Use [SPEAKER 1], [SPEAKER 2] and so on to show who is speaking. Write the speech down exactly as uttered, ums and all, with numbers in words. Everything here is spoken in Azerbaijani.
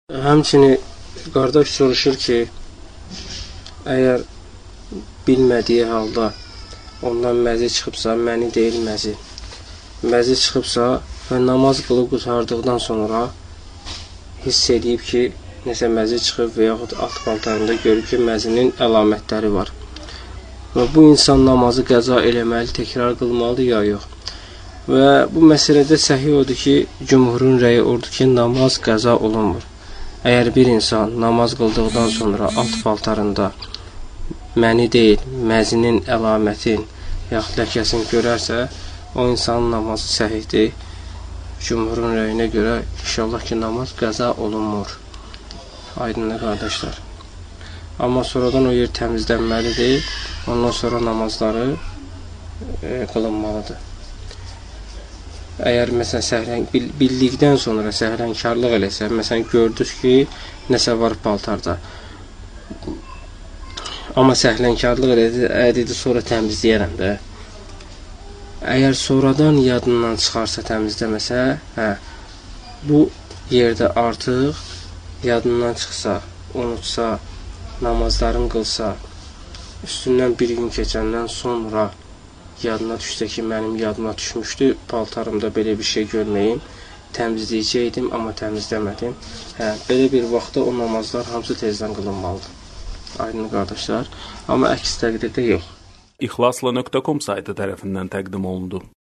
[SPEAKER 1] Həmçinin qardaş soruşur ki, əgər bilmədiyi halda ondan məzi çıxıbsa, məni deyil məzi, məzi çıxıbsa və namaz qılıb qurtardıqdan sonra hiss edib ki, nəsə məzi çıxıb və yaxud alt paltarında görüb ki, məzinin əlamətləri var. Və bu insan namazı qəza eləməli, təkrar qılmalıdır ya yox. Və bu məsələdə səhih odur ki, cümhurun rəyi odur ki, namaz qəza olunmur. Əgər bir insan namaz qıldıqdan sonra alt paltarında məni deyil, məzinin əlamətin yaxud ləkəsini görərsə, o insanın namazı səhihdir. Cümhurun rəyinə görə inşallah ki, namaz qəza olunmur. Aydınlı qardaşlar. Amma sonradan o yer təmizlənməlidir. Ondan sonra namazları e, qılınmalıdır. Əgər məsələn səhrən, bildikdən sonra səhrənkarlıq eləsə, məsələn gördünüz ki, nəsə var paltarda. Amma səhrənkarlıq elədi, ədidir, sonra təmizləyərəm də. Əgər sonradan yadından çıxarsa təmizləməsə, hə, bu yerdə artıq yadından çıxsa, unutsa, namazların qılsa, üstündən bir gün keçəndən sonra yadına düşsə ki, mənim yadıma düşmüşdü, paltarımda belə bir şey görməyim, təmizləyəcəkdim, amma təmizləmədim. Hə, belə bir vaxtda o namazlar hamısı tezdən qılınmalıdır. Aydın qardaşlar, amma əks təqdirdə yox.
[SPEAKER 2] İxlasla nöqtə com saytı tərəfindən təqdim olundu.